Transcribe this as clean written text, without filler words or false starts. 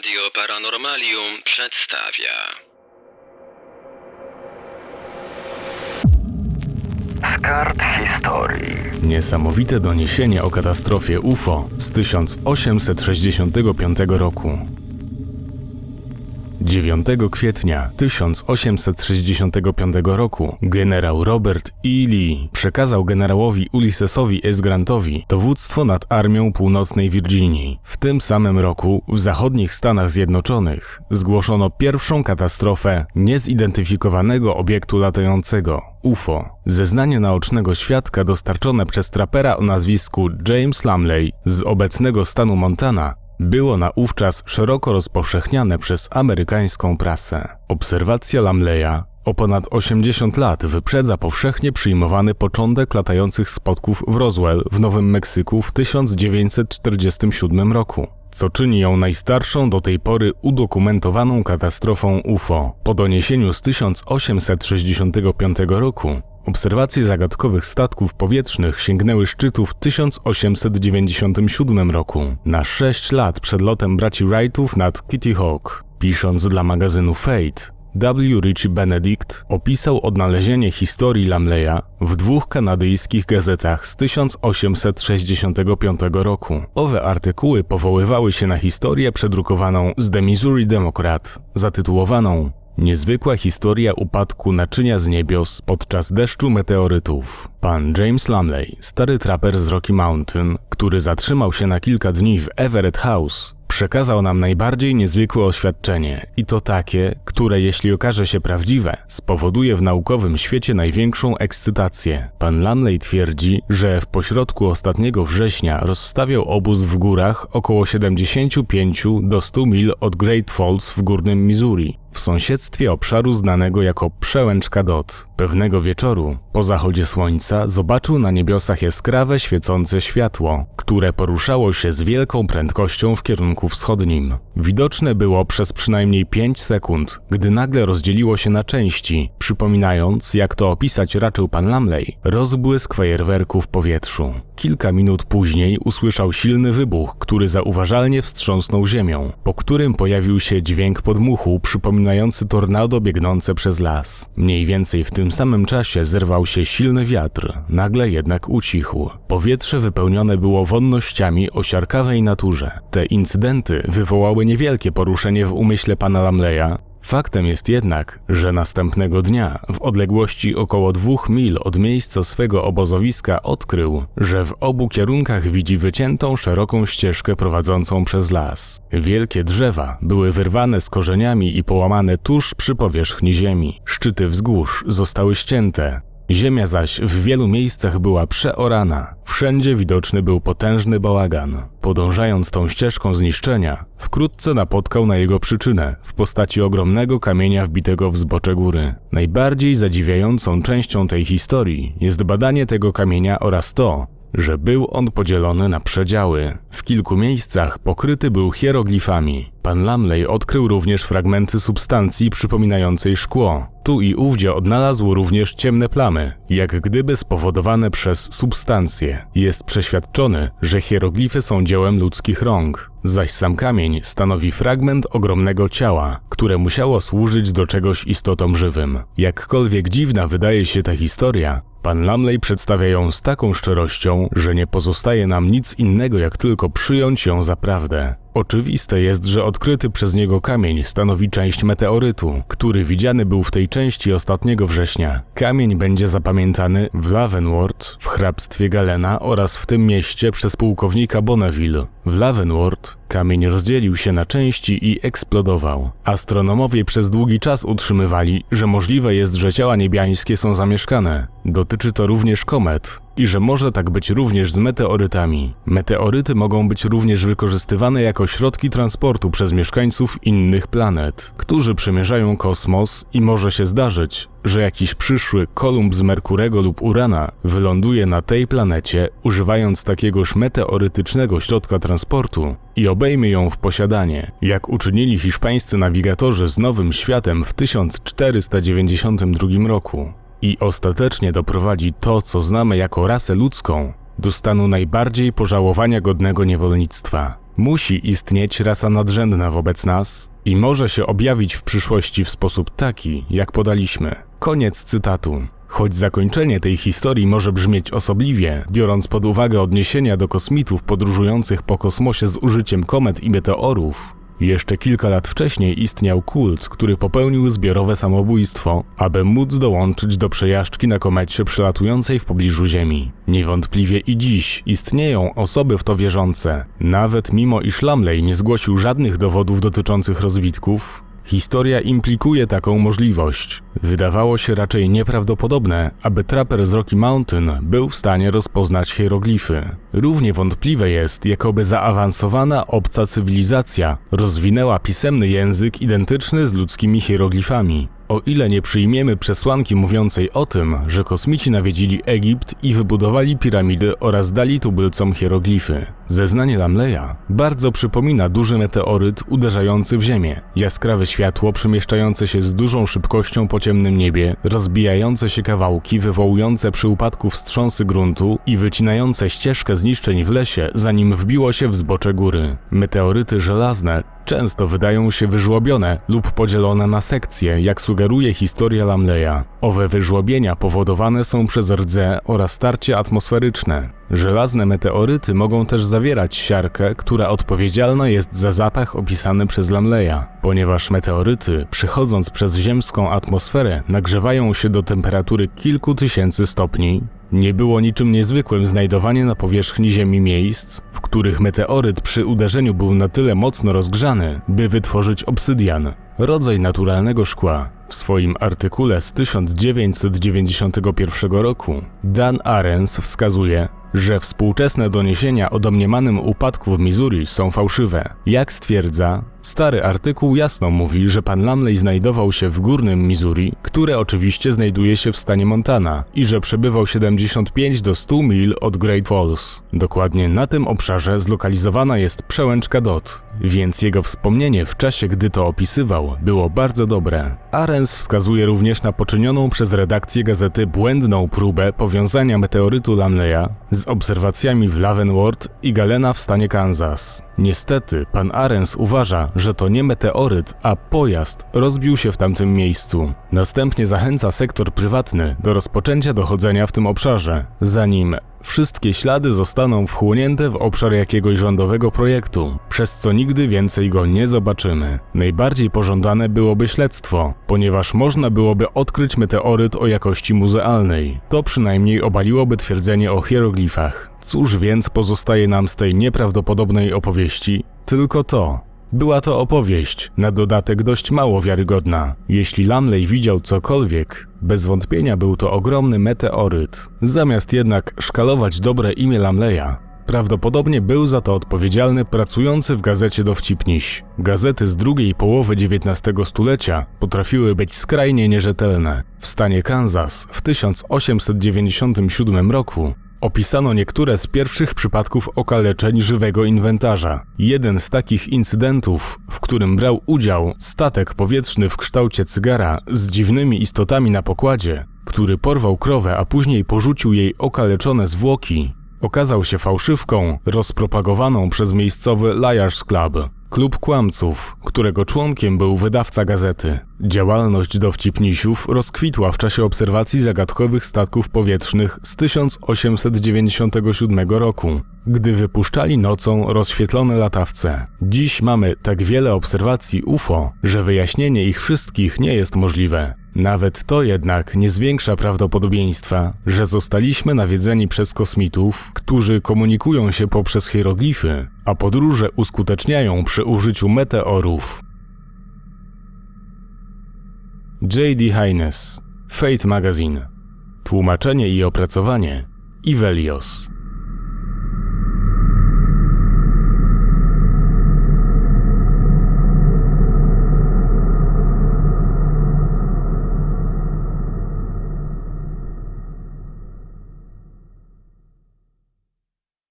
Radio Paranormalium przedstawia. Z kart historii. Niesamowite doniesienie o katastrofie UFO z 1865 roku. 9 kwietnia 1865 roku generał Robert E. Lee przekazał generałowi Ulyssesowi S. Grantowi dowództwo nad Armią Północnej Virginii. W tym samym roku w zachodnich Stanach Zjednoczonych zgłoszono pierwszą katastrofę niezidentyfikowanego obiektu latającego UFO. Zeznanie naocznego świadka dostarczone przez trapera o nazwisku James Lumley z obecnego stanu Montana było naówczas szeroko rozpowszechniane przez amerykańską prasę. Obserwacja Lumleya o ponad 80 lat wyprzedza powszechnie przyjmowany początek latających spotków w Roswell w Nowym Meksyku w 1947 roku, co czyni ją najstarszą do tej pory udokumentowaną katastrofą UFO. Po doniesieniu z 1865 roku obserwacje zagadkowych statków powietrznych sięgnęły szczytu w 1897 roku, na 6 lat przed lotem braci Wrightów nad Kitty Hawk. Pisząc dla magazynu Fate, W. Ritchie Benedict opisał odnalezienie historii Lumleya w 2 kanadyjskich gazetach z 1865 roku. Owe artykuły powoływały się na historię przedrukowaną z The Missouri Democrat, zatytułowaną Niezwykła historia upadku naczynia z niebios podczas deszczu meteorytów. Pan James Lumley, stary traper z Rocky Mountain, który zatrzymał się na kilka dni w Everett House, przekazał nam najbardziej niezwykłe oświadczenie i to takie, które jeśli okaże się prawdziwe, spowoduje w naukowym świecie największą ekscytację. Pan Lumley twierdzi, że w pośrodku ostatniego września rozstawiał obóz w górach około 75 do 100 mil od Great Falls w górnym Missouri, w sąsiedztwie obszaru znanego jako Przełęcz Cadott. Pewnego wieczoru, po zachodzie słońca, zobaczył na niebiosach jaskrawe, świecące światło, które poruszało się z wielką prędkością w kierunku wschodnim. Widoczne było przez przynajmniej 5 sekund, gdy nagle rozdzieliło się na części, przypominając, jak to opisać raczył pan Lumley, rozbłysk fajerwerku w powietrzu. Kilka minut później usłyszał silny wybuch, który zauważalnie wstrząsnął ziemią, po którym pojawił się dźwięk podmuchu przypominający tornado biegnące przez las. Mniej więcej w tym samym czasie zerwał się silny wiatr, nagle jednak ucichł. Powietrze wypełnione było wonnościami o siarkawej naturze. Te incydenty wywołały niewielkie poruszenie w umyśle pana Lumleya. Faktem jest jednak, że następnego dnia, w odległości około 2 mil od miejsca swego obozowiska odkrył, że w obu kierunkach widzi wyciętą szeroką ścieżkę prowadzącą przez las. Wielkie drzewa były wyrwane z korzeniami i połamane tuż przy powierzchni ziemi. Szczyty wzgórz zostały ścięte. Ziemia zaś w wielu miejscach była przeorana. Wszędzie widoczny był potężny bałagan. Podążając tą ścieżką zniszczenia, wkrótce napotkał na jego przyczynę w postaci ogromnego kamienia wbitego w zbocze góry. Najbardziej zadziwiającą częścią tej historii jest badanie tego kamienia oraz to, że był on podzielony na przedziały. W kilku miejscach pokryty był hieroglifami. Pan Lumley odkrył również fragmenty substancji przypominającej szkło. Tu i ówdzie odnalazł również ciemne plamy, jak gdyby spowodowane przez substancje. Jest przeświadczony, że hieroglify są dziełem ludzkich rąk, zaś sam kamień stanowi fragment ogromnego ciała, które musiało służyć do czegoś istotom żywym. Jakkolwiek dziwna wydaje się ta historia, pan Lumley przedstawia ją z taką szczerością, że nie pozostaje nam nic innego jak tylko przyjąć ją za prawdę. Oczywiste jest, że odkryty przez niego kamień stanowi część meteorytu, który widziany był w tej części ostatniego września. Kamień będzie zapamiętany w Leavenworth, w hrabstwie Galena oraz w tym mieście przez pułkownika Bonneville. W Leavenworth kamień rozdzielił się na części i eksplodował. Astronomowie przez długi czas utrzymywali, że możliwe jest, że ciała niebiańskie są zamieszkane. Dotyczy to również komet i że może tak być również z meteorytami. Meteoryty mogą być również wykorzystywane jako środki transportu przez mieszkańców innych planet, którzy przemierzają kosmos i może się zdarzyć, że jakiś przyszły Kolumb z Merkurego lub Urana wyląduje na tej planecie, używając takiegoż meteorytycznego środka transportu i obejmie ją w posiadanie, jak uczynili hiszpańscy nawigatorzy z Nowym Światem w 1492 roku. I ostatecznie doprowadzi to, co znamy jako rasę ludzką, do stanu najbardziej pożałowania godnego niewolnictwa. Musi istnieć rasa nadrzędna wobec nas i może się objawić w przyszłości w sposób taki, jak podaliśmy. Koniec cytatu. Choć zakończenie tej historii może brzmieć osobliwie, biorąc pod uwagę odniesienia do kosmitów podróżujących po kosmosie z użyciem komet i meteorów, jeszcze kilka lat wcześniej istniał kult, który popełnił zbiorowe samobójstwo, aby móc dołączyć do przejażdżki na komecie przelatującej w pobliżu Ziemi. Niewątpliwie i dziś istnieją osoby w to wierzące. Nawet mimo iż Lumley nie zgłosił żadnych dowodów dotyczących rozbitków, historia implikuje taką możliwość. Wydawało się raczej nieprawdopodobne, aby traper z Rocky Mountain był w stanie rozpoznać hieroglify. Równie wątpliwe jest, jakoby zaawansowana obca cywilizacja rozwinęła pisemny język identyczny z ludzkimi hieroglifami. O ile nie przyjmiemy przesłanki mówiącej o tym, że kosmici nawiedzili Egipt i wybudowali piramidy oraz dali tubylcom hieroglify. Zeznanie Lumleya bardzo przypomina duży meteoryt uderzający w Ziemię, jaskrawe światło przemieszczające się z dużą szybkością po ciemnym niebie, rozbijające się kawałki wywołujące przy upadku wstrząsy gruntu i wycinające ścieżkę zniszczeń w lesie, zanim wbiło się w zbocze góry. Meteoryty żelazne często wydają się wyżłobione lub podzielone na sekcje, jak sugeruje historia Lumleya. Owe wyżłobienia powodowane są przez rdze oraz tarcie atmosferyczne. Żelazne meteoryty mogą też zawierać siarkę, która odpowiedzialna jest za zapach opisany przez Lumleya. Ponieważ meteoryty, przechodząc przez ziemską atmosferę, nagrzewają się do temperatury kilku tysięcy stopni, nie było niczym niezwykłym znajdowanie na powierzchni Ziemi miejsc, w których meteoryt przy uderzeniu był na tyle mocno rozgrzany, by wytworzyć obsydian, rodzaj naturalnego szkła. W swoim artykule z 1991 roku Dan Arens wskazuje, że współczesne doniesienia o domniemanym upadku w Missouri są fałszywe. Jak stwierdza, stary artykuł jasno mówi, że pan Lumley znajdował się w górnym Missouri, które oczywiście znajduje się w stanie Montana i że przebywał 75 do 100 mil od Great Falls. Dokładnie na tym obszarze zlokalizowana jest przełęczka Dot, więc jego wspomnienie w czasie, gdy to opisywał, było bardzo dobre. Arens wskazuje również na poczynioną przez redakcję gazety błędną próbę powiązania meteorytu Lumleya z obserwacjami w Leavenworth i Galena w stanie Kansas. Niestety, pan Arens uważa, że to nie meteoryt, a pojazd rozbił się w tamtym miejscu. Następnie zachęca sektor prywatny do rozpoczęcia dochodzenia w tym obszarze, zanim wszystkie ślady zostaną wchłonięte w obszar jakiegoś rządowego projektu, przez co nigdy więcej go nie zobaczymy. Najbardziej pożądane byłoby śledztwo, ponieważ można byłoby odkryć meteoryt o jakości muzealnej. To przynajmniej obaliłoby twierdzenie o hieroglifach. Cóż więc pozostaje nam z tej nieprawdopodobnej opowieści? Tylko to. Była to opowieść, na dodatek dość mało wiarygodna. Jeśli Lumley widział cokolwiek, bez wątpienia był to ogromny meteoryt. Zamiast jednak szkalować dobre imię Lumleya, prawdopodobnie był za to odpowiedzialny pracujący w gazecie Dowcipniś. Gazety z drugiej połowy XIX stulecia potrafiły być skrajnie nierzetelne. W stanie Kansas w 1897 roku opisano niektóre z pierwszych przypadków okaleczeń żywego inwentarza. Jeden z takich incydentów, w którym brał udział statek powietrzny w kształcie cygara z dziwnymi istotami na pokładzie, który porwał krowę, a później porzucił jej okaleczone zwłoki, okazał się fałszywką rozpropagowaną przez miejscowy Liars Club, klub kłamców, którego członkiem był wydawca gazety. Działalność dowcipnisiów rozkwitła w czasie obserwacji zagadkowych statków powietrznych z 1897 roku, gdy wypuszczali nocą rozświetlone latawce. Dziś mamy tak wiele obserwacji UFO, że wyjaśnienie ich wszystkich nie jest możliwe. Nawet to jednak nie zwiększa prawdopodobieństwa, że zostaliśmy nawiedzeni przez kosmitów, którzy komunikują się poprzez hieroglify, a podróże uskuteczniają przy użyciu meteorów. J.D. Haynes, Fate Magazine. Tłumaczenie i opracowanie Ivelios.